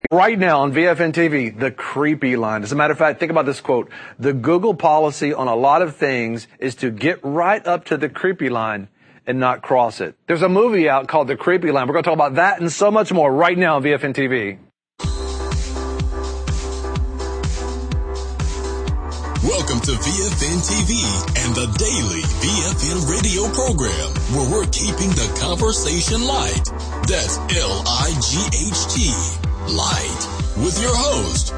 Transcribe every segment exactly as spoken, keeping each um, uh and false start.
Right now on V F N T V, the creepy line. As a matter of fact, think about this quote. The Google policy on a lot of things is to get right up to the creepy line and not cross it. There's a movie out called The Creepy Line. We're going to talk about that and so much more right now on V F N T V. Welcome to V F N T V and the daily V F N radio program, where we're keeping the conversation light. That's L I G H T, light, with your host,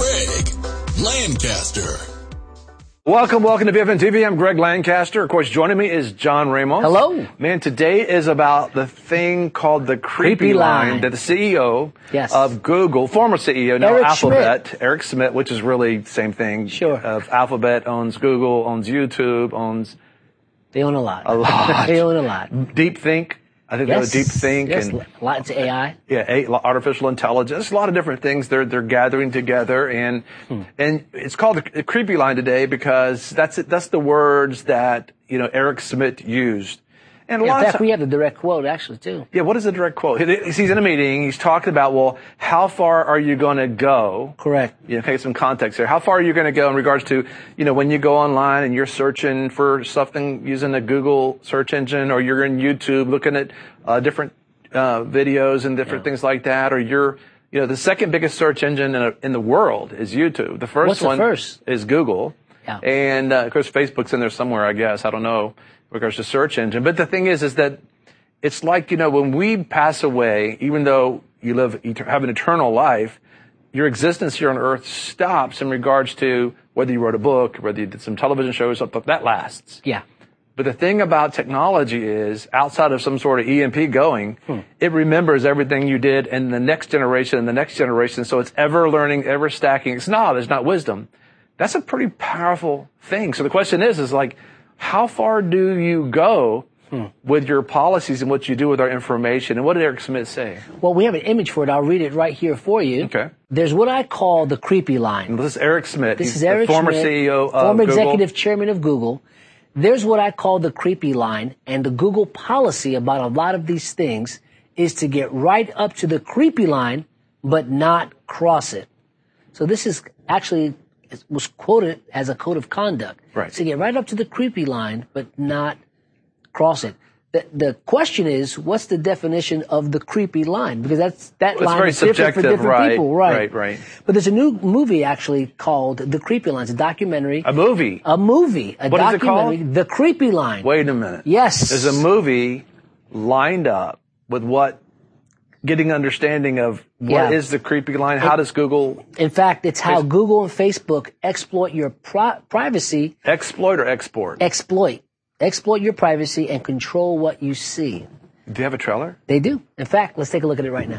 Greg Lancaster. Welcome, welcome to V F N T V. I'm Greg Lancaster. Of course, joining me is John Ramos. Hello. Man, today is about the thing called the creepy, creepy line. line that the C E O yes. of Google, former C E O, now Eric Alphabet, Schmidt. Eric Schmidt, which is really the same thing. Sure. Of Alphabet owns Google, owns YouTube, owns... They own a lot. A lot. They own a lot. DeepThink. I think yes. they have DeepThink. Yes, and lots of A I. Yeah, a, artificial intelligence, a lot of different things they're they're gathering together, and hmm. and it's called the, the creepy line today because that's it, that's the words that you know Eric Schmidt used. And a yeah, lot in fact, of we have the direct quote actually too. Yeah, what is the direct quote? He's in a meeting. He's talking about, well, how far are you going to go? Correct. You know, okay, some context here. How far are you going to go in regards to, you know, when you go online and you're searching for something using a Google search engine, or you're in YouTube looking at uh, different uh, videos and different yeah. things like that, or you're, you know, the second biggest search engine in, a, in the world is YouTube. The first What's one the first? is Google. Yeah. And, uh, of course, Facebook's in there somewhere, I guess. I don't know, in regards to search engine. But the thing is, is that it's like, you know, when we pass away, even though you live, have an eternal life, your existence here on earth stops in regards to whether you wrote a book, whether you did some television shows, something that lasts. Yeah. But the thing about technology is, outside of some sort of E M P going, hmm. it remembers everything you did in the next generation and the next generation. So it's ever learning, ever stacking. It's knowledge, not wisdom. That's a pretty powerful thing. So the question is, is like, how far do you go Hmm. with your policies and what you do with our information? And what did Eric Schmidt say? Well, we have an image for it. I'll read it right here for you. Okay. There's what I call the creepy line. And this is Eric Schmidt. This He's is Eric the former Schmidt, C E O of former Google. executive chairman of Google. There's what I call the creepy line, and the Google policy about a lot of these things is to get right up to the creepy line, but not cross it. So this is actually it was quoted as a code of conduct. Right. To get right up to the creepy line, but not cross it. The, the question is, what's the definition of the creepy line? Because that's that well, line is different for different right, people, right? Right, right. But there's a new movie actually called The Creepy Line. It's a documentary. A movie. A movie. A what documentary. Is it called? The Creepy Line. Wait a minute. Yes. There's a movie lined up with what, getting understanding of what yeah. is the creepy line. How it, does Google? In fact, it's how Google and Facebook exploit your pri- privacy. Exploit or export? Exploit. Exploit your privacy and control what you see. Do you have a trailer? They do. In fact, let's take a look at it right now.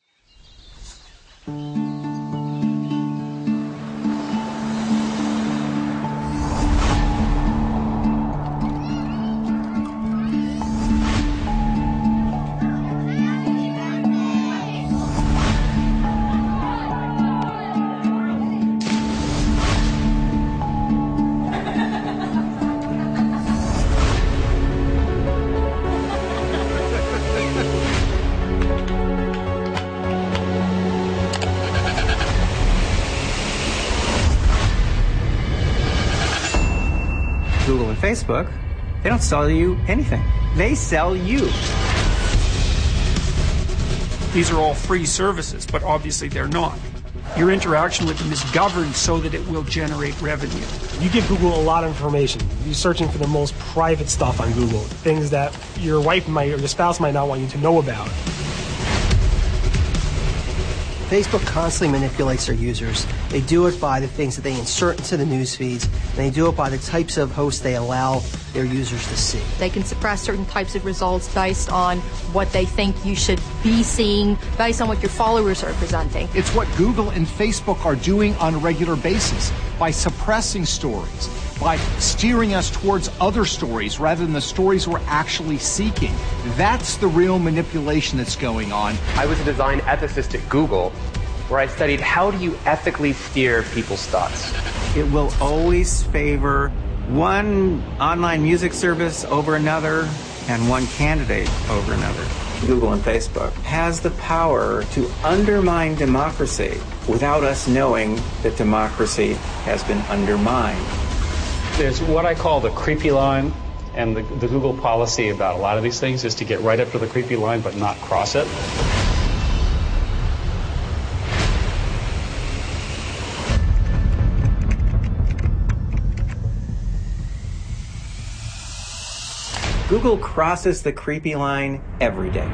Google and Facebook, they don't sell you anything. They sell you. These are all free services, but obviously they're not. Your interaction with them is governed so that it will generate revenue. You give Google a lot of information. You're searching for the most private stuff on Google, things that your wife might or your spouse might not want you to know about. Facebook constantly manipulates their users. They do it by the things that they insert into the news feeds, and they do it by the types of hosts they allow their users to see. They can suppress certain types of results based on what they think you should be seeing, based on what your followers are presenting. It's what Google and Facebook are doing on a regular basis by suppressing stories, by steering us towards other stories rather than the stories we're actually seeking. That's the real manipulation that's going on. I was a design ethicist at Google, where I studied how do you ethically steer people's thoughts. It will always favor one online music service over another and one candidate over another. Google and Facebook, has the power to undermine democracy without us knowing that democracy has been undermined. There's what I call the creepy line, and the, the Google policy about a lot of these things is to get right up to the creepy line but not cross it. Google crosses the creepy line every day.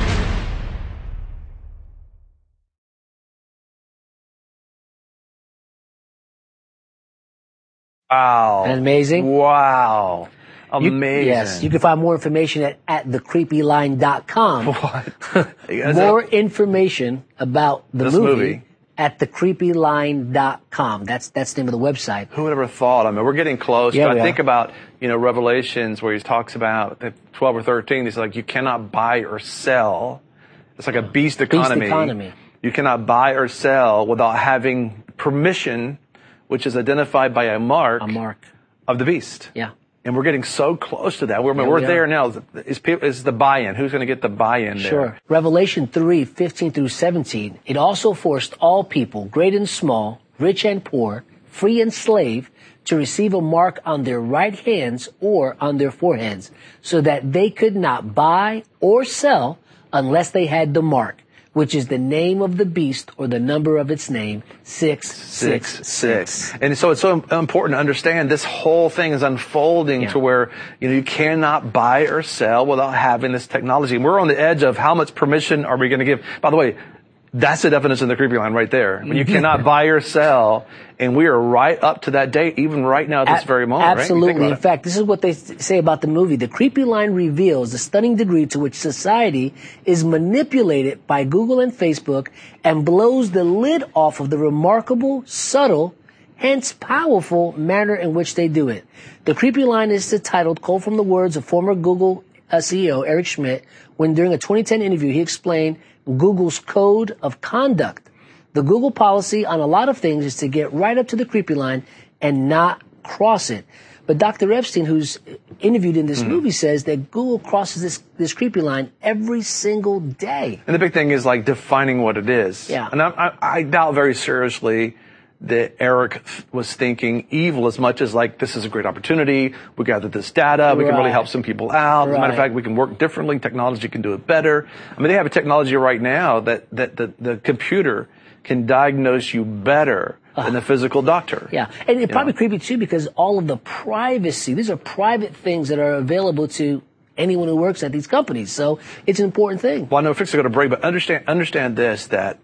Wow. Isn't that amazing? Wow. Amazing. You, yes. You can find more information at, at the creepy line dot com. What? More information about the This movie, movie. at the creepy line dot com. That's, that's the name of the website. Who would ever thought? I mean, we're getting close. Yeah, I we think are. about, you know, Revelations where he talks about the twelve or thirteen. He's like, you cannot buy or sell. It's like a beast economy. economy. You cannot buy or sell without having permission, which is identified by a mark, A mark. of the beast. Yeah. And we're getting so close to that. We're, Yeah, we're we there are. now. Is, people, is the buy-in? Who's going to get the buy-in there? Sure. Revelation three, fifteen through seventeen. It also forced all people, great and small, rich and poor, free and slave, to receive a mark on their right hands or on their foreheads, so that they could not buy or sell unless they had the mark, which is the name of the beast or the number of its name, six six six. And so it's so important to understand this whole thing is unfolding Yeah. to where, you know, you cannot buy or sell without having this technology. And we're on the edge of how much permission are we going to give. By the way, that's the definition of the creepy line right there. When you cannot buy or sell, and we are right up to that date, even right now at this A- very moment. right? You think Absolutely. about In it. fact, this is what they s- say about the movie. The creepy line reveals the stunning degree to which society is manipulated by Google and Facebook and blows the lid off of the remarkable, subtle, hence powerful manner in which they do it. The creepy line is titled, quote from the words of former Google uh, C E O Eric Schmidt, when during a twenty ten interview he explained Google's code of conduct. The Google policy on a lot of things is to get right up to the creepy line and not cross it. But Doctor Epstein, who's interviewed in this Mm-hmm. movie, says that Google crosses this, this creepy line every single day. And the big thing is like defining what it is. Yeah. And I, I, I doubt very seriously that Eric was thinking evil as much as like, this is a great opportunity. We gathered this data. We can really Right. help some people out. As a matter of Right. fact, we can work differently. Technology can do it better. I mean, they have a technology right now that, that the, the computer can diagnose you better than the physical doctor. Yeah, and it's You probably know? creepy too because all of the privacy, these are private things that are available to anyone who works at these companies. So it's an important thing. Well, I know fix to go to break, but understand, understand this, that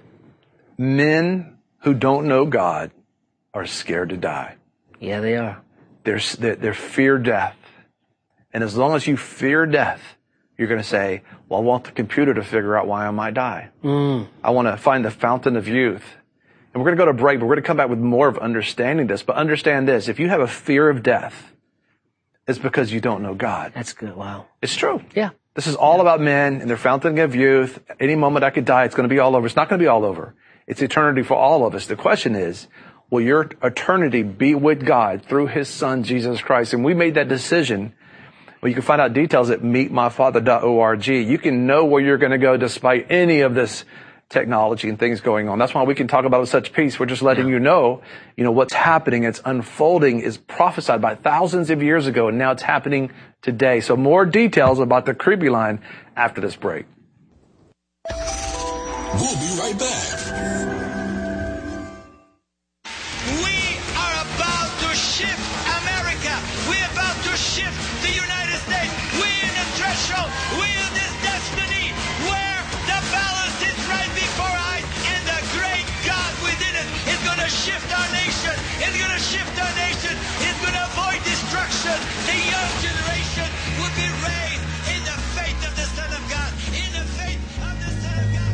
men who don't know God are scared to die. Yeah, they are. They're, they're, they're fear death. And as long as you fear death, you're going to say, well, I want the computer to figure out why I might die. Mm. I want to find the fountain of youth. And we're going to go to break, but we're going to come back with more of understanding this. But understand this, if you have a fear of death, it's because you don't know God. That's good. Wow. It's true. Yeah. This is all about men and their fountain of youth. Any moment I could die, it's going to be all over. It's not going to be all over. It's eternity for all of us. The question is, will your eternity be with God through His Son, Jesus Christ? And we made that decision. Well, you can find out details at meet my father dot org. You can know where you're going to go despite any of this technology and things going on. That's why we can talk about it with such peace. We're just letting you know, you know, what's happening. It's unfolding, is prophesied by thousands of years ago, and now it's happening today. So more details about the creepy line after this break. We'll be right back. We are about to shift America. We're about to shift the United States. We're in a threshold. We're in this destiny where the balance is right before us, and the great God within it is going to shift our nation. It's going to shift our nation. It's going to avoid destruction. The young generation will be raised in the faith of the Son of God, in the faith of the Son of God.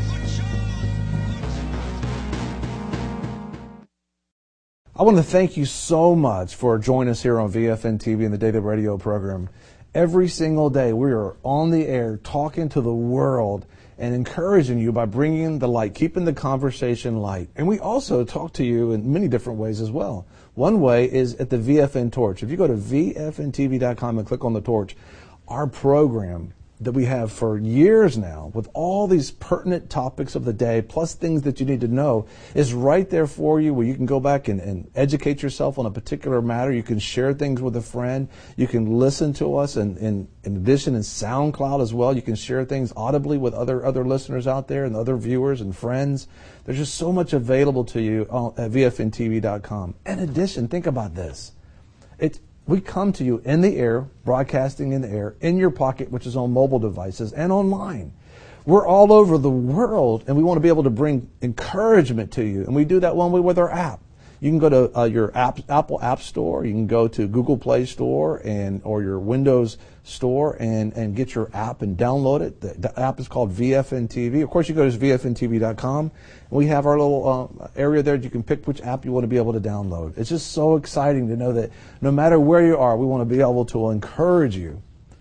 I want to thank you so much for joining us here on V F N T V and the Daily Radio program. Every single day we are on the air talking to the world and encouraging you by bringing the light, keeping the conversation light. And we also talk to you in many different ways as well. One way is at the V F N Torch. If you go to V F N T V dot com and click on the torch, our program that we have for years now with all these pertinent topics of the day, plus things that you need to know, is right there for you where you can go back and, and educate yourself on a particular matter. You can share things with a friend. You can listen to us, and in, in addition in SoundCloud as well. You can share things audibly with other, other listeners out there and other viewers and friends. There's just so much available to you at V F N T V dot com. In addition, think about this. It's We come to you in the air, broadcasting in the air, in your pocket, which is on mobile devices, and online. We're all over the world, and we want to be able to bring encouragement to you. And we do that one way with our app. You can go to uh, your app, Apple App Store. You can go to Google Play Store and or your Windows Store and, and get your app and download it. The, the app is called V F N T V. Of course, you go to V F N T V dot com. We have our little uh, area there that you can pick which app you want to be able to download. It's just so exciting to know that no matter where you are, we want to be able to encourage you.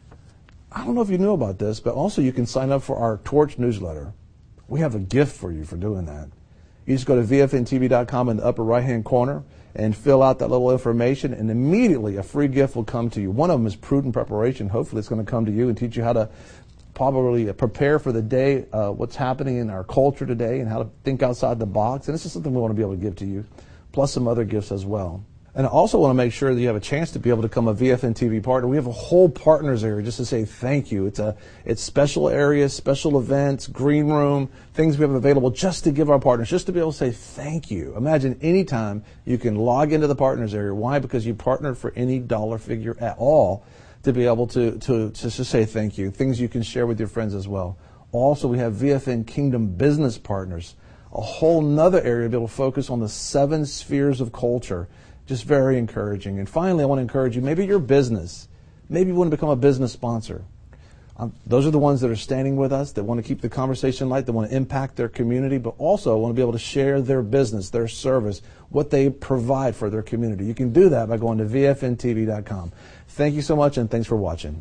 I don't know if you knew about this, but also you can sign up for our Torch newsletter. We have a gift for you for doing that. You just go to V F N T V dot com in the upper right-hand corner and fill out that little information, and immediately a free gift will come to you. One of them is Prudent Preparation. Hopefully it's going to come to you and teach you how to probably prepare for the day, uh, what's happening in our culture today, and how to think outside the box. And this is something we want to be able to give to you, plus some other gifts as well. And I also want to make sure that you have a chance to be able to become a V F N T V partner. We have a whole partners area just to say thank you. It's a it's special areas, special events, green room, things we have available just to give our partners, just to be able to say thank you. Imagine any time you can log into the partners area. Why? Because you partnered for any dollar figure at all to be able to, to, to just say thank you. Things you can share with your friends as well. Also, we have V F N Kingdom Business Partners, a whole nother area to be able to focus on the seven spheres of culture. Just very encouraging. And finally, I want to encourage you, maybe your business, maybe you want to become a business sponsor. Um, those are the ones that are standing with us, that want to keep the conversation light, that want to impact their community, but also want to be able to share their business, their service, what they provide for their community. You can do that by going to V F N T V dot com. Thank you so much, and thanks for watching.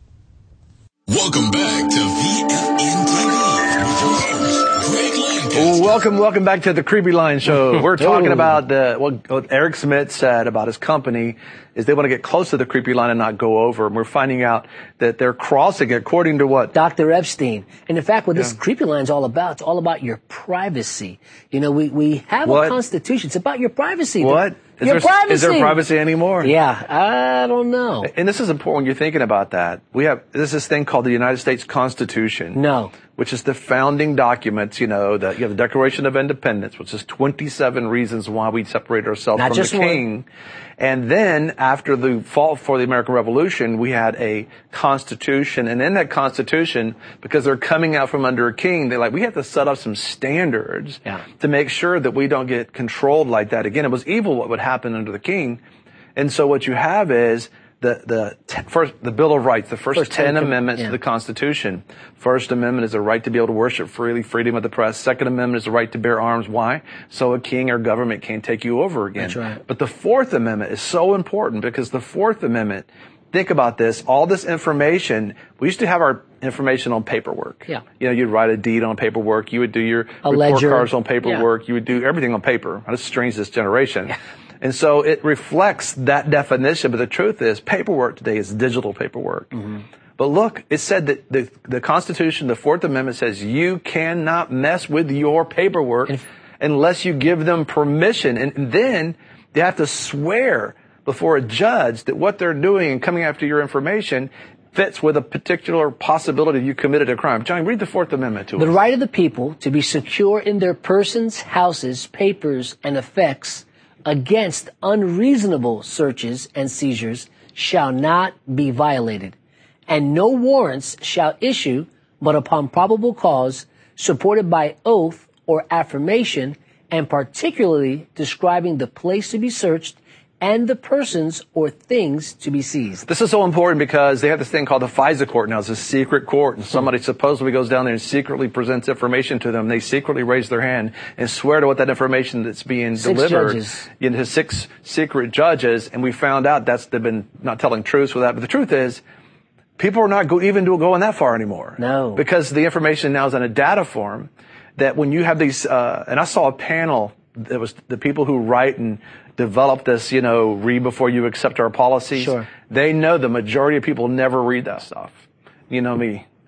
Welcome back to V F N T V with your host, Greg Lancaster. Welcome, welcome back to the Creepy Line Show. We're talking about the, what, what Eric Schmidt said about his company is they want to get close to the creepy line and not go over. And we're finding out that they're crossing it according to what? Doctor Epstein. And in fact, what yeah. this creepy line is all about, it's all about your privacy. You know, we, we have what? a constitution. It's about your privacy. What? Is your there, privacy. Is there privacy anymore? Yeah, I don't know. And this is important when you're thinking about that. We have, there's this thing called the United States Constitution. No. Which is the founding documents, you know, the, you have the Declaration of Independence, which is twenty-seven reasons why we separate ourselves Not from just the king. One. And then after the fall for the American Revolution, we had a constitution. And in that constitution, because they're coming out from under a king, they're like, we have to set up some standards yeah. to make sure that we don't get controlled like that again. It was evil what would happen under the king. And so what you have is the, the t- first, the Bill of Rights, the first, first ten, ten amendments yeah. to the Constitution. First Amendment is the right to be able to worship freely, freedom of the press. Second Amendment is the right to bear arms. Why? So a king or government can't take you over again. That's right. But the Fourth Amendment is so important because the Fourth Amendment, think about this, all this information, we used to have our information on paperwork. Yeah. You know, you'd write a deed on paperwork, you would do your a report ledger. cards on paperwork, yeah. you would do everything on paper. It's strange, this generation. Yeah. And so it reflects that definition, but the truth is paperwork today is digital paperwork. Mm-hmm. But look, it said that the, the Constitution, the Fourth Amendment says you cannot mess with your paperwork if, unless you give them permission. And, and then they have to swear before a judge that what they're doing and coming after your information fits with a particular possibility you committed a crime. Johnny, read the Fourth Amendment to us. The right of the people to be secure in their persons, houses, papers, and effects against unreasonable searches and seizures shall not be violated, and no warrants shall issue but upon probable cause, supported by oath or affirmation, and particularly describing the place to be searched and the persons or things to be seized. This is so important because they have this thing called the FISA court now. It's a secret court, and somebody supposedly goes down there and secretly presents information to them. They secretly raise their hand and swear to what that information that's being six delivered. Judges. You know, six secret judges, and we found out that's they've been not telling truths with that. But the truth is, people are not go, even going that far anymore. No. Because the information now is in a data form that when you have these, uh, and I saw a panel that was the people who write and develop this, you know, read before you accept our policies. Sure. They know the majority of people never read that stuff. You know me.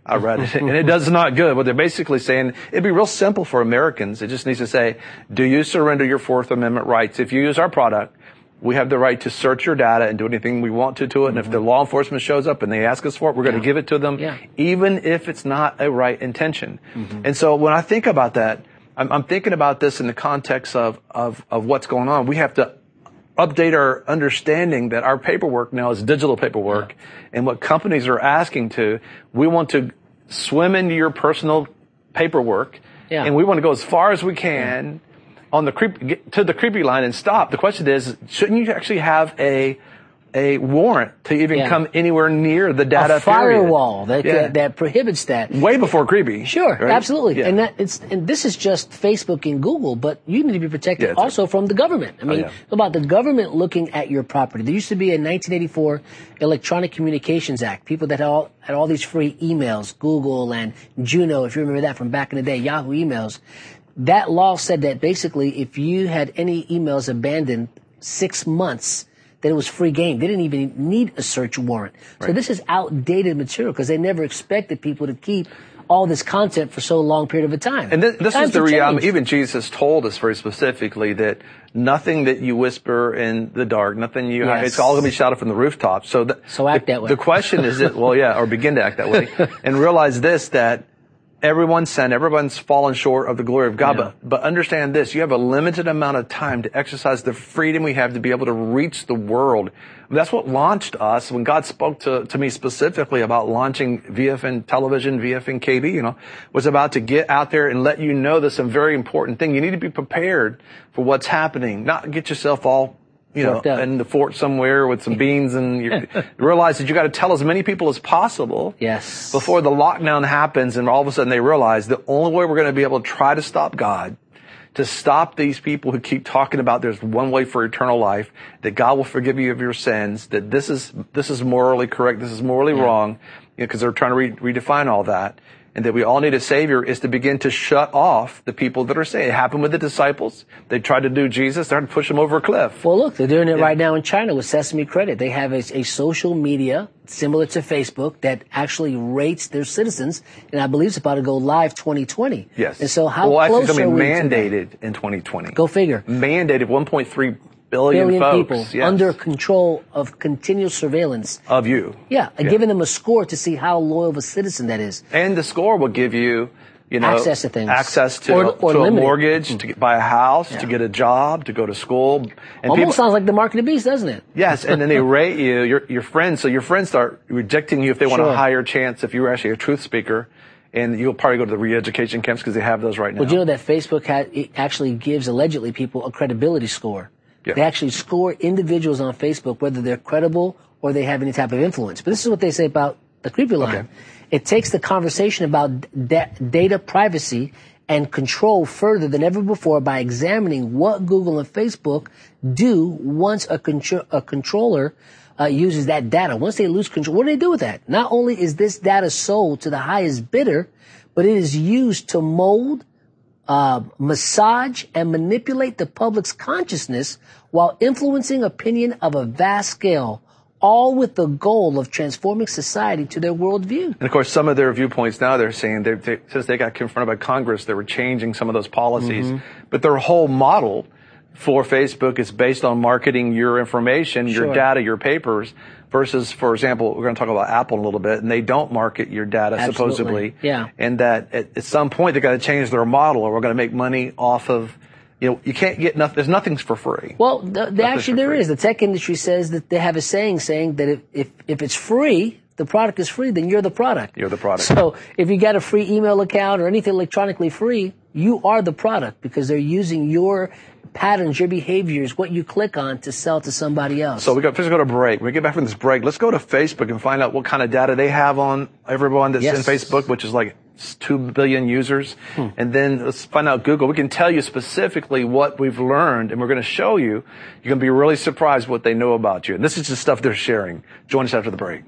I read it, and it does not good. What they're basically saying, it'd be real simple for Americans. It just needs to say, do you surrender your Fourth Amendment rights? If you use our product, we have the right to search your data and do anything we want to to it. And if the law enforcement shows up and they ask us for it, we're going to give it to them, Yeah. even if it's not a right intention. And so when I think about that, I'm, I'm thinking about this in the context of, of, of what's going on. We have to update our understanding that our paperwork now is digital paperwork, yeah. and what companies are asking to, we want to swim into your personal paperwork, yeah. and we want to go as far as we can yeah. on the creep, get to the creepy line and stop. The question is, shouldn't you actually have a a warrant to even yeah. come anywhere near the data? A firewall that, yeah. that prohibits that. Way before creepy. Sure, right? absolutely. Yeah. And that it's and this is just Facebook and Google, but you need to be protected yeah, also right. from the government. I mean, oh, yeah. about the government looking at your property. There used to be a nineteen eighty-four Electronic Communications Act. People that had all, had all these free emails, Google and Juno, if you remember that from back in the day, Yahoo emails. That law said that basically if you had any emails abandoned six months, that it was free game. They didn't even need a search warrant. Right. So this is outdated material because they never expected people to keep all this content for so long period of a time. And this, this is the reality. Changed. Even Jesus told us very specifically that nothing that you whisper in the dark, nothing you, yes. it's all going to be shouted from the rooftop. So, the, so act the, that way. The question is that, well, yeah, or begin to act that way. And realize this, that everyone's sinned, everyone's fallen short of the glory of God. Yeah. But, but understand this, you have a limited amount of time to exercise the freedom we have to be able to reach the world. That's what launched us when God spoke to, to me specifically about launching V F N television, V F N K B, you know, was about to get out there and let you know there's some very important thing. You need to be prepared for what's happening, not get yourself all, you know, in the fort somewhere with some beans, and you realize that you got to tell as many people as possible. Yes. Before the lockdown happens, and all of a sudden they realize the only way we're going to be able to try to stop God, to stop these people who keep talking about there's one way for eternal life, that God will forgive you of your sins, that this is this is morally correct, this is morally yeah. wrong, because you know, they're trying to re- redefine all that. And that we all need a Savior is to begin to shut off the people that are saying. It happened with the disciples. They tried to do Jesus. They're trying to push them over a cliff. Well, look, they're doing it yeah. right now in China with Sesame Credit. They have a, a social media similar to Facebook that actually rates their citizens, and I believe it's about to go live twenty twenty. Yes. And so how well, close actually, are it's we going to be to mandated that? in twenty twenty. Go figure. Mandated one point three billion, billion folks. people yes. under control of continuous surveillance. Of you. Yeah, and yeah. giving them a score to see how loyal of a citizen that is. And the score will give you, you know, access to things. Access to, or, or to a limited. mortgage, mm. to get, buy a house, yeah. to get a job, to go to school. And Almost people, sounds like the mark of the beast, doesn't it? Yes, and then they rate you, your, your friends, so your friends start rejecting you if they want sure. a higher chance if you're actually a truth speaker. And you'll probably go to the re-education camps because they have those right now. Well, you know that Facebook ha- it actually gives allegedly people a credibility score. Yeah. They actually score individuals on Facebook whether they're credible or they have any type of influence. But this is what they say about the creepy line. Okay. It takes the conversation about da- data privacy and control further than ever before by examining what Google and Facebook do once a, contr- a controller uh, uses that data. Once they lose control, what do they do with that? Not only is this data sold to the highest bidder, but it is used to mold, uh, massage, and manipulate the public's consciousness while influencing opinion of a vast scale, all with the goal of transforming society to their worldview. And of course, some of their viewpoints now, they're saying, they, they, since they got confronted by Congress, they were changing some of those policies. Mm-hmm. But their whole model for Facebook is based on marketing your information, your sure. data, your papers, versus, for example, we're going to talk about Apple in a little bit, and they don't market your data, Absolutely. supposedly. Yeah. And that at, at some point, they've got to change their model, or we're going to make money off of, you know, you can't get nothing, there's nothing's for free. Well, the, the actually there free. is. The tech industry says that they have a saying saying that if, if, if it's free, the product is free, then you're the product. You're the product. So if you got a free email account or anything electronically free, you are the product because they're using your patterns, your behaviors, what you click on to sell to somebody else. So we got first go to break. When we get back from this break, let's go to Facebook and find out what kind of data they have on everyone that's yes. in Facebook, which is like two billion users. Hmm. And then let's find out Google. We can tell you specifically what we've learned, and we're going to show you. You're going to be really surprised what they know about you. And this is just stuff they're sharing. Join us after the break.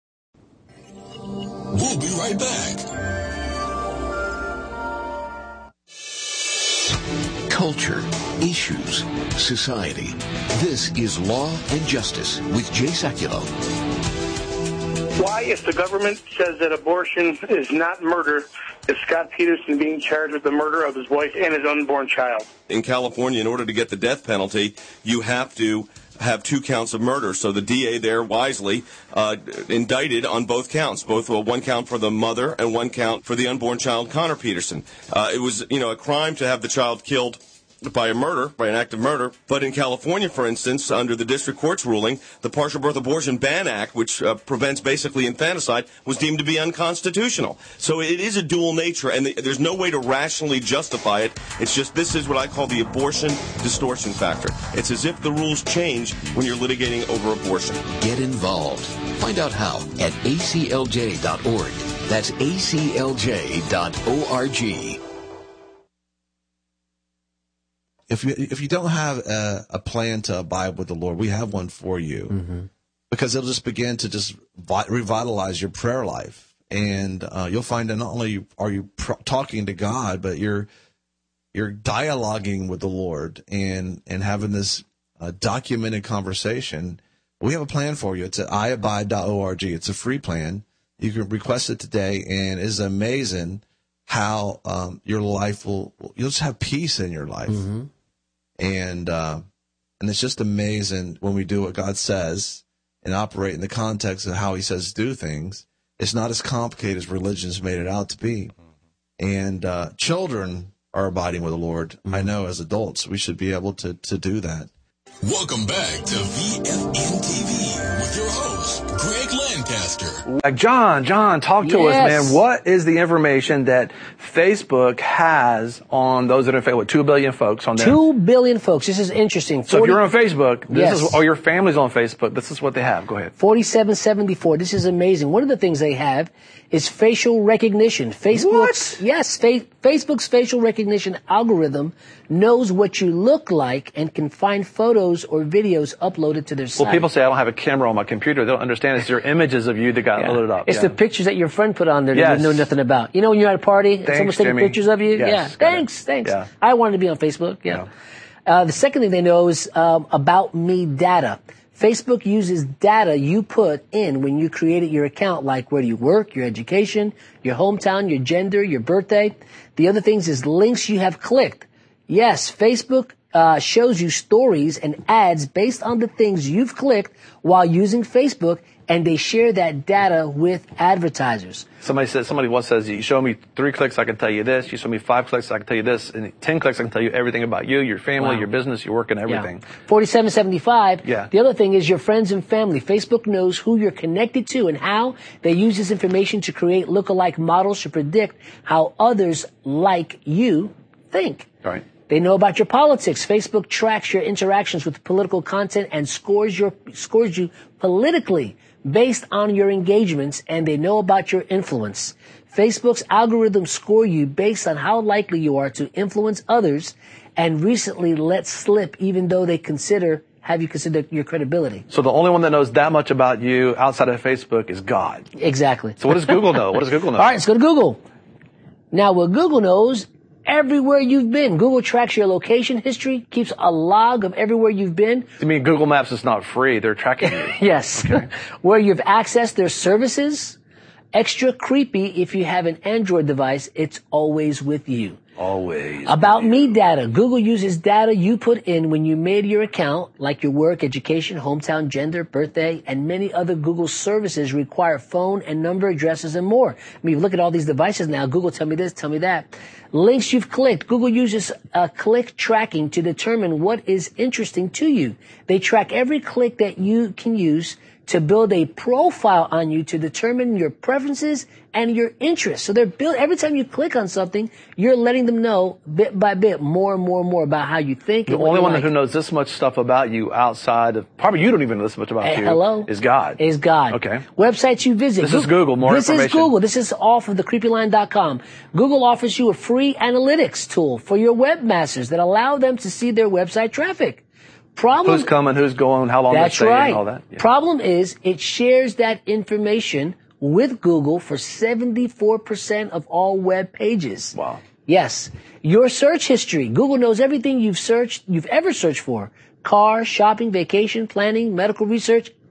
We'll be right back. Culture, issues, society. This is Law and Justice with Jay Sekulow. Why, if the government says that abortion is not murder, is Scott Peterson being charged with the murder of his wife and his unborn child? In California, in order to get the death penalty, you have to have two counts of murder. So the D A there wisely uh, indicted on both counts, both uh, one count for the mother and one count for the unborn child, Connor Peterson. Uh, it was, you know, a crime to have the child killed by a murder, by an act of murder. But in California, for instance, under the district court's ruling, the Partial Birth Abortion Ban Act, which uh, prevents basically infanticide, was deemed to be unconstitutional. So it is a dual nature, and the, there's no way to rationally justify it. It's just this is what I call the abortion distortion factor. It's as if the rules change when you're litigating over abortion. Get involved. Find out how at A C L J dot org. That's A C L J dot org. If you if you don't have a, a plan to abide with the Lord, we have one for you, mm-hmm. because it'll just begin to just vi- revitalize your prayer life, and uh, you'll find that not only are you pr- talking to God, but you're you're dialoguing with the Lord and and having this uh, documented conversation. We have a plan for you. It's at I abide dot org. It's a free plan. You can request it today, and it's amazing how um, your life will you'll just have peace in your life. Mm-hmm. And uh, and it's just amazing when we do what God says and operate in the context of how he says do things. It's not as complicated as religion's made it out to be. And uh, children are abiding with the Lord. I know as adults we should be able to, to do that. Welcome back to V F N T V with your host, Greg Lancaster. Like John, John, talk to Yes. us, man. What is the information that Facebook has on those that are Facebook? What, two billion folks on there? Two billion folks. This is interesting. So if you're on Facebook, this Yes. is, or your family's on Facebook, this is what they have. Go ahead. forty-seven seventy-four. This is amazing. One of the things they have is facial recognition. Facebook's, What? yes, fa- Facebook's facial recognition algorithm knows what you look like and can find photos or videos uploaded to their site. Well, people say I don't have a camera on my computer. They don't understand it's your images of you that got Yeah. loaded up. It's Yeah. the pictures that your friend put on there that Yes. you know nothing about. You know when you're at a party and Thanks, someone's taking Jimmy. pictures of you? Yes, yeah. got Thanks, it. thanks. Yeah. I wanted to be on Facebook. Yeah. Uh, the second thing they know is um, about me data. Facebook uses data you put in when you created your account, like where do you work, your education, your hometown, your gender, your birthday. The other things is links you have clicked. Yes, Facebook uh, shows you stories and ads based on the things you've clicked while using Facebook, and they share that data with advertisers. Somebody says, somebody once says, you show me three clicks, I can tell you this. You show me five clicks, I can tell you this. And ten clicks, I can tell you everything about you, your family, Wow. your business, your work, and everything. Yeah. forty-seven seventy-five. Yeah. The other thing is your friends and family. Facebook knows who you're connected to and how. They use this information to create lookalike models to predict how others like you think. Right. They know about your politics. Facebook tracks your interactions with political content and scores your scores you politically based on your engagements, and they know about your influence. Facebook's algorithms score you based on how likely you are to influence others and recently let slip even though they consider have you consider your credibility. So the only one that knows that much about you outside of Facebook is God. Exactly. So what does Google know? What does Google know? All right, let's go to Google. Now, what Google knows, everywhere you've been. Google tracks your location history, keeps a log of everywhere you've been. I mean, Google Maps is not free. They're tracking you. Yes. Okay. Where you've accessed their services. Extra creepy, if you have an Android device, it's always with you. Always. About me data. Google uses data you put in when you made your account, like your work, education, hometown, gender, birthday, and many other Google services require phone and number addresses and more. I mean, look at all these devices now. Google, tell me this, tell me that. Links you've clicked. Google uses uh, click tracking to determine what is interesting to you. They track every click that you can use to build a profile on you to determine your preferences and your interests. So they're built, every time you click on something, you're letting them know bit by bit more and more and more about how you think. The and what only you one like. who knows this much stuff about you outside of, probably you don't even know this much about Hey, you. hello? Is God. Is God. Okay. Websites you visit. This is Google, more this information. This is Google. This is off of the creepy line dot com. Google offers you a free analytics tool for your webmasters that allow them to see their website traffic. Problem, Who's coming, who's going, how long That's they're staying, right. all that. Yeah. Problem is, it shares that information with Google for seventy-four percent of all web pages. Wow. Yes. Your search history. Google knows everything you've searched, you've ever searched for. Car, shopping, vacation, planning, medical research,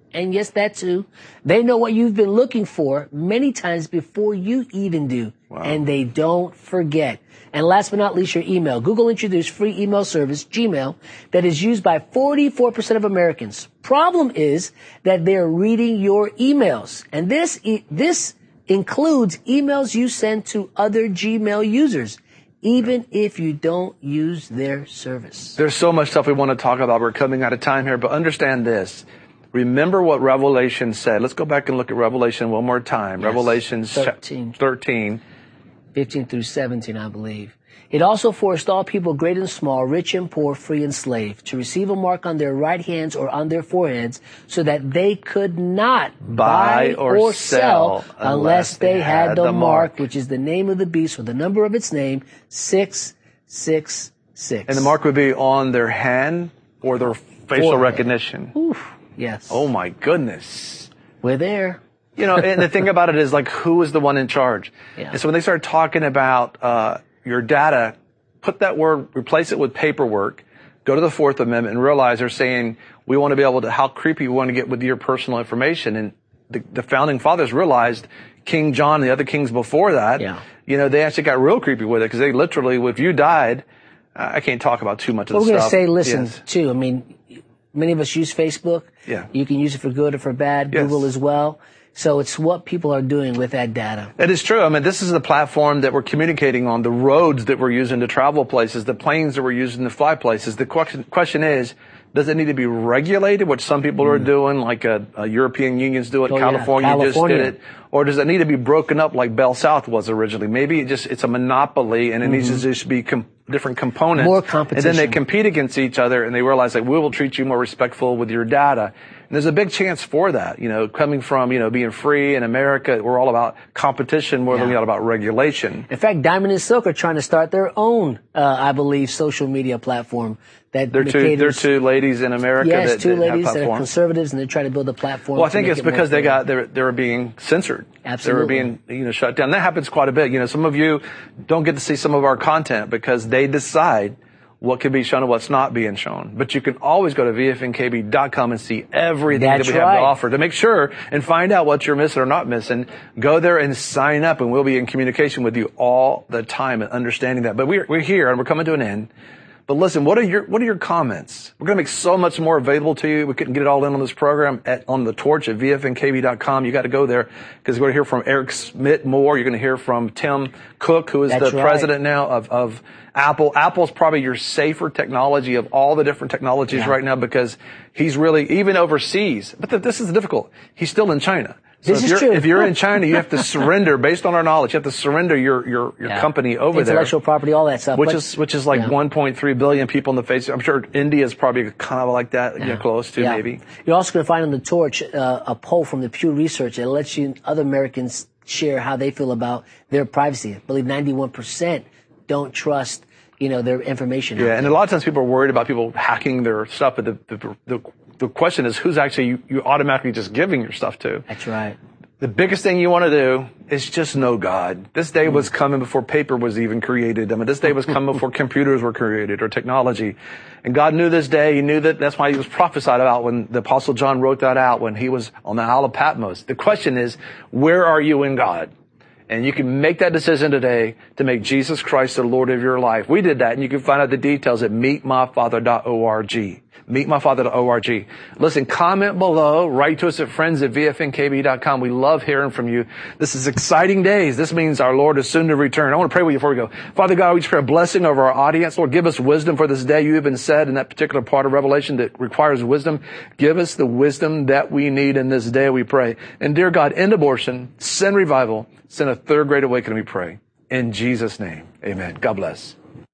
and yes, that too. They know what you've been looking for many times before you even do. Wow. And they don't forget. And last but not least, your email. Google introduced free email service, Gmail, that is used by forty-four percent of Americans. Problem is that they're reading your emails. And this, this includes emails you send to other Gmail users, even if you don't use their service. There's so much stuff we want to talk about. We're coming out of time here, but understand this. Remember what Revelation said. Let's go back and look at Revelation one more time. Yes. Revelation thirteen. thirteen. fifteen through seventeen, I believe. It also forced all people, great and small, rich and poor, free and slave, to receive a mark on their right hands or on their foreheads so that they could not buy, buy or, or sell unless they, they had, had the, the mark, mark, which is the name of the beast or the number of its name, six six six. And the mark would be on their hand or their facial Forehead. recognition. Oof, yes. Oh, my goodness. We're there. You know, and the thing about it is, like, who is the one in charge? Yeah. And so when they started talking about uh your data, put that word, replace it with paperwork, go to the Fourth Amendment and realize they're saying we want to be able to, how creepy we want to get with your personal information. And the, the founding fathers realized, King John and the other kings before that, yeah. you know, they actually got real creepy with it because they literally, if you died, uh, I can't talk about too much of well, the we're stuff. We're going to say, listen, yes. too, I mean, many of us use Facebook. Yeah. You can use it for good or for bad. Yes. Google as well. So it's what people are doing with that data. It is true. I mean, this is the platform that we're communicating on, the roads that we're using to travel places, the planes that we're using to fly places. The question, question is, does it need to be regulated, which some people mm. are doing, like a, a European Union's do it, oh, California, yeah. California just did it? Or does it need to be broken up like Bell South was originally? Maybe it just, it's a monopoly and it mm-hmm. needs to just be com- different components. More competition. And then they compete against each other and they realize, like, we will treat you more respectful with your data. And there's a big chance for that, you know, coming from, you know, being free in America. We're all about competition more yeah. than we're all about regulation. In fact, Diamond and Silk are trying to start their own, uh, I believe, social media platform. That they're two, they're two ladies in America yes, that, two that ladies have that are conservatives, and they're trying to build a platform. Well, I think it's because they got, they're, they were being censored. Absolutely. They were being, you know, shut down. That happens quite a bit. You know, some of you don't get to see some of our content because they decide what can be shown and what's not being shown. But you can always go to V F N K B dot com and see everything That's that we right. have to offer to make sure and find out what you're missing or not missing. Go there and sign up, and we'll be in communication with you all the time and understanding that. But we're, we're here, and we're coming to an end. But listen, what are your, what are your comments? We're going to make so much more available to you. We couldn't get it all in on this program at, on the torch at V F N K B dot com. You got to go there because we're going to hear from Eric Schmidt more. You're going to hear from Tim Cook, who is That's the right. president now of, of Apple. Apple's probably your safer technology of all the different technologies yeah. right now because he's really, even overseas, but the, this is difficult. He's still in China. So this if is you're, true. If you're in China, you have to surrender, based on our knowledge, you have to surrender your, your, your yeah. company over there. Intellectual property, all that stuff. Which but, is, which is like yeah. one point three billion people in the face. I'm sure India is probably kind of like that, yeah. you know, close to yeah. maybe. You're also going to find on the Torch uh, a poll from the Pew Research that lets you, other Americans share how they feel about their privacy. I believe ninety-one percent don't trust, you know, their information. Yeah, and a lot of times people are worried about people hacking their stuff, but the, the, the, the question is who's actually you, you automatically just giving your stuff to. That's right. The biggest thing you want to do is just know God. This day was coming before paper was even created. I mean, this day was coming before computers were created or technology. And God knew this day. He knew that that's why he was prophesied about when the Apostle John wrote that out when he was on the Isle of Patmos. The question is, where are you in God? And you can make that decision today to make Jesus Christ the Lord of your life. We did that, and you can find out the details at meet my father dot org. meet my father dot org. Listen, comment below, write to us at friends at V F N K B dot com. We love hearing from you. This is exciting days. This means our Lord is soon to return. I want to pray with you before we go. Father God, we just pray a blessing over our audience. Lord, give us wisdom for this day. You have been said in that particular part of Revelation that requires wisdom. Give us the wisdom that we need in this day, we pray. And dear God, end abortion, send revival, send a third great awakening, we pray. In Jesus' name, amen. God bless.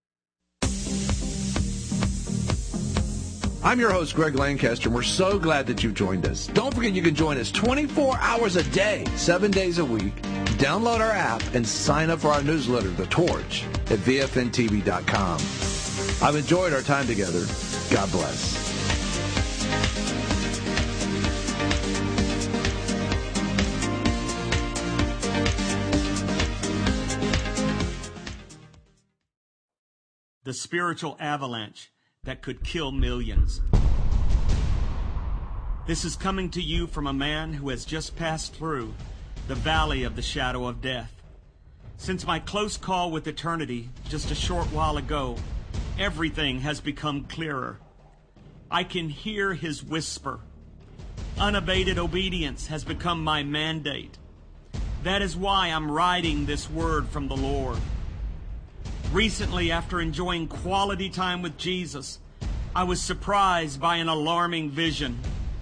I'm your host, Greg Lancaster, and we're so glad that you joined us. Don't forget you can join us twenty-four hours a day, seven days a week. Download our app and sign up for our newsletter, The Torch, at V F N T V dot com. I've enjoyed our time together. God bless. The spiritual avalanche that could kill millions. This is coming to you from a man who has just passed through the valley of the shadow of death. Since my close call with eternity just a short while ago, everything has become clearer. I can hear his whisper. Unabated obedience has become my mandate. That is why I'm writing this word from the Lord. Recently, after enjoying quality time with Jesus, I was surprised by an alarming vision.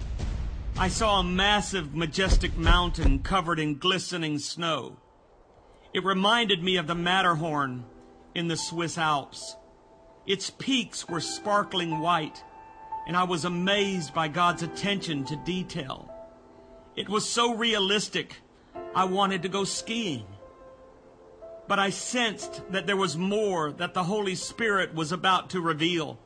I saw a massive, majestic mountain covered in glistening snow. It reminded me of the Matterhorn in the Swiss Alps. Its peaks were sparkling white, and I was amazed by God's attention to detail. It was so realistic, I wanted to go skiing. But I sensed that there was more that the Holy Spirit was about to reveal.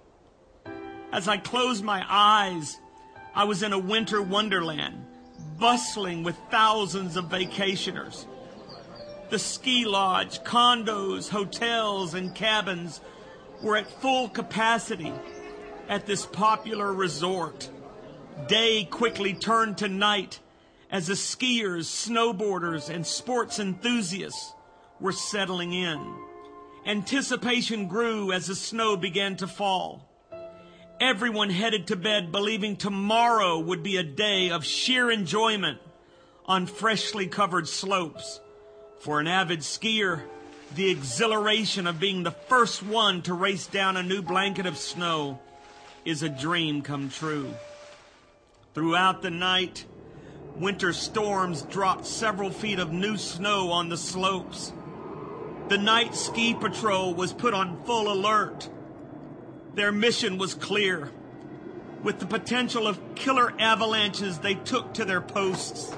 As I closed my eyes, I was in a winter wonderland, bustling with thousands of vacationers. The ski lodge, condos, hotels, and cabins were at full capacity at this popular resort. Day quickly turned to night as the skiers, snowboarders, and sports enthusiasts were settling in. Anticipation grew as the snow began to fall. Everyone headed to bed believing tomorrow would be a day of sheer enjoyment on freshly covered slopes. For an avid skier, the exhilaration of being the first one to race down a new blanket of snow is a dream come true. Throughout the night, winter storms dropped several feet of new snow on the slopes. The night ski patrol was put on full alert. Their mission was clear. With the potential of killer avalanches, they took to their posts.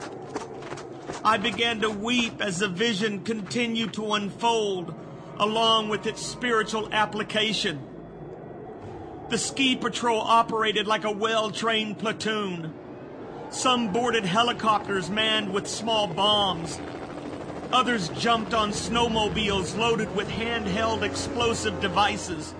I began to weep as the vision continued to unfold along with its spiritual application. The ski patrol operated like a well-trained platoon. Some boarded helicopters manned with small bombs. Others jumped on snowmobiles loaded with handheld explosive devices.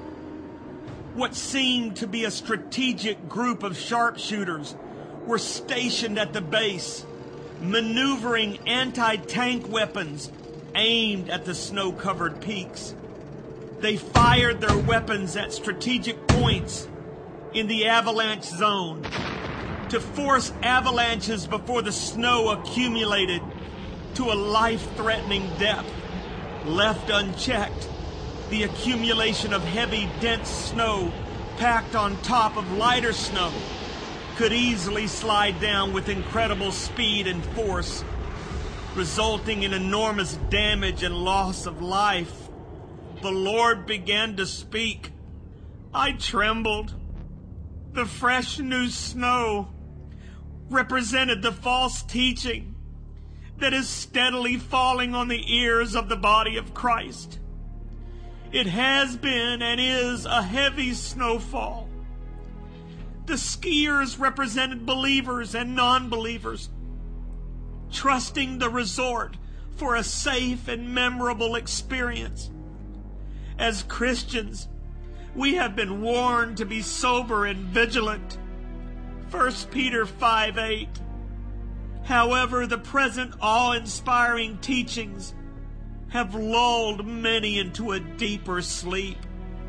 What seemed to be a strategic group of sharpshooters were stationed at the base, maneuvering anti-tank weapons aimed at the snow-covered peaks. They fired their weapons at strategic points in the avalanche zone to force avalanches before the snow accumulated to a life-threatening depth. Left unchecked, the accumulation of heavy, dense snow packed on top of lighter snow could easily slide down with incredible speed and force, resulting in enormous damage and loss of life. The Lord began to speak. I trembled. The fresh new snow represented the false teaching that is steadily falling on the ears of the body of Christ. It has been and is a heavy snowfall. The skiers represented believers and non-believers, trusting the resort for a safe and memorable experience. As Christians, we have been warned to be sober and vigilant. First Peter five eight. However, the present awe-inspiring teachings have lulled many into a deeper sleep.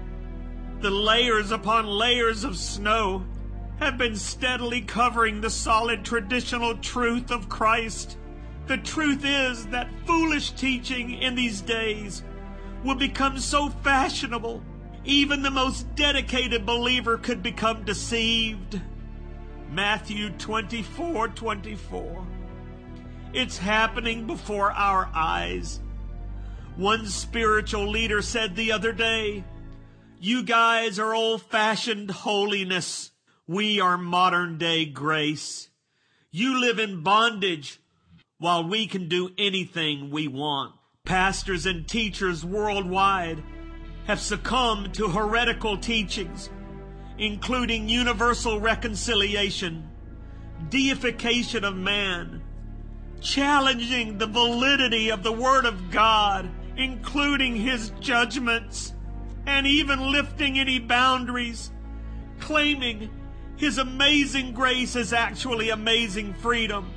The layers upon layers of snow have been steadily covering the solid traditional truth of Christ. The truth is that foolish teaching in these days will become so fashionable, even the most dedicated believer could become deceived. Matthew twenty-four twenty-four. It's happening before our eyes. One spiritual leader said the other day, "You guys are old-fashioned holiness. We are modern-day grace. You live in bondage while we can do anything we want." Pastors and teachers worldwide have succumbed to heretical teachings, including universal reconciliation, deification of man, challenging the validity of the Word of God, including His judgments, and even lifting any boundaries, claiming His amazing grace is actually amazing freedom.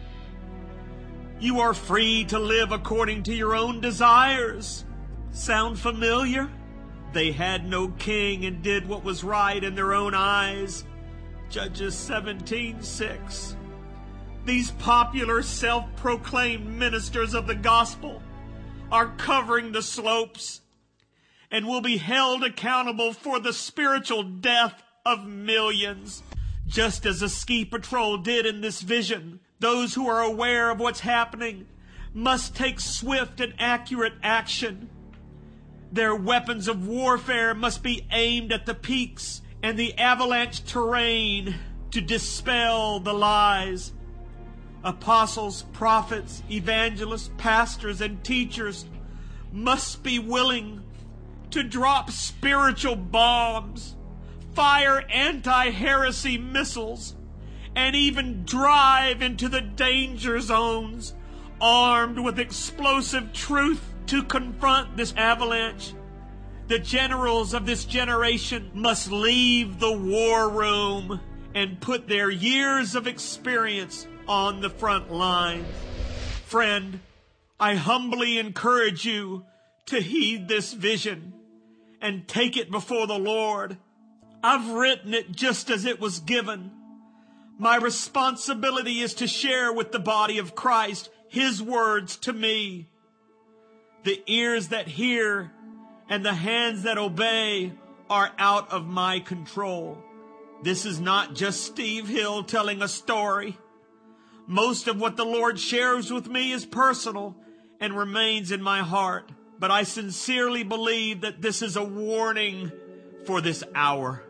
You are free to live according to your own desires. Sound familiar? They had no king and did what was right in their own eyes. Judges seventeen six. These popular self-proclaimed ministers of the gospel are covering the slopes and will be held accountable for the spiritual death of millions. Just as a ski patrol did in this vision, those who are aware of what's happening must take swift and accurate action. Their weapons of warfare must be aimed at the peaks and the avalanche terrain to dispel the lies. Apostles, prophets, evangelists, pastors, and teachers must be willing to drop spiritual bombs, fire anti-heresy missiles, and even drive into the danger zones armed with explosive truth to confront this avalanche. The generals of this generation must leave the war room and put their years of experience on the front lines. Friend, I humbly encourage you to heed this vision and take it before the Lord. I've written it just as it was given. My responsibility is to share with the body of Christ His words to me. The ears that hear and the hands that obey are out of my control. This is not just Steve Hill telling a story. Most of what the Lord shares with me is personal and remains in my heart. But I sincerely believe that this is a warning for this hour.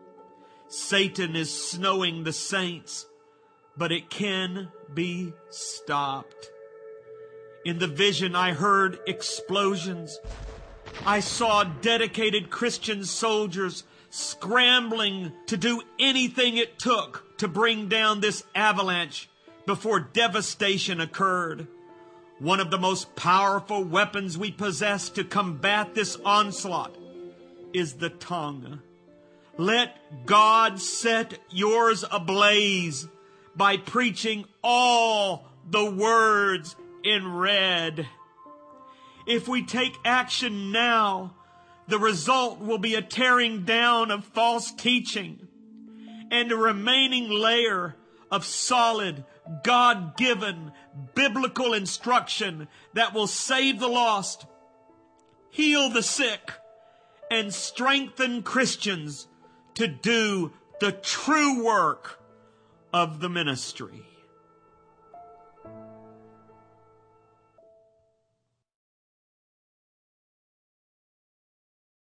Satan is snowing the saints, but it can be stopped. In the vision, I heard explosions. I saw dedicated Christian soldiers scrambling to do anything it took to bring down this avalanche before devastation occurred. One of the most powerful weapons we possess to combat this onslaught is the tongue. Let God set yours ablaze by preaching all the words in red. If we take action now, the result will be a tearing down of false teaching and a remaining layer of solid, God-given, biblical instruction that will save the lost, heal the sick, and strengthen Christians to do the true work of the ministry.